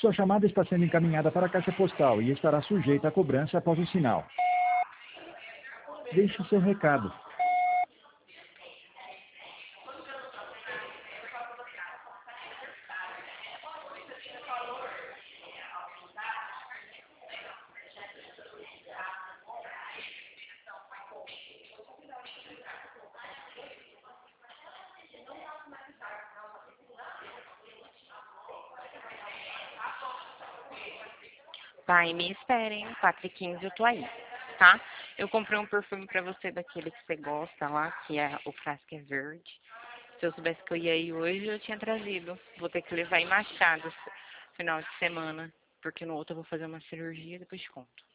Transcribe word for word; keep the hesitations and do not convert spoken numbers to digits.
Sua chamada está sendo encaminhada para a caixa postal e estará sujeita a cobrança após o sinal. Deixe seu recado. Pai, me esperem, quatro e quinze eu tô aí, tá? Eu comprei um perfume pra você daquele que você gosta lá, que é o frasco é verde. Se eu soubesse que eu ia ir hoje, eu tinha trazido. Vou ter que levar em Machado final de semana, porque no outro eu vou fazer uma cirurgia e depois te conto.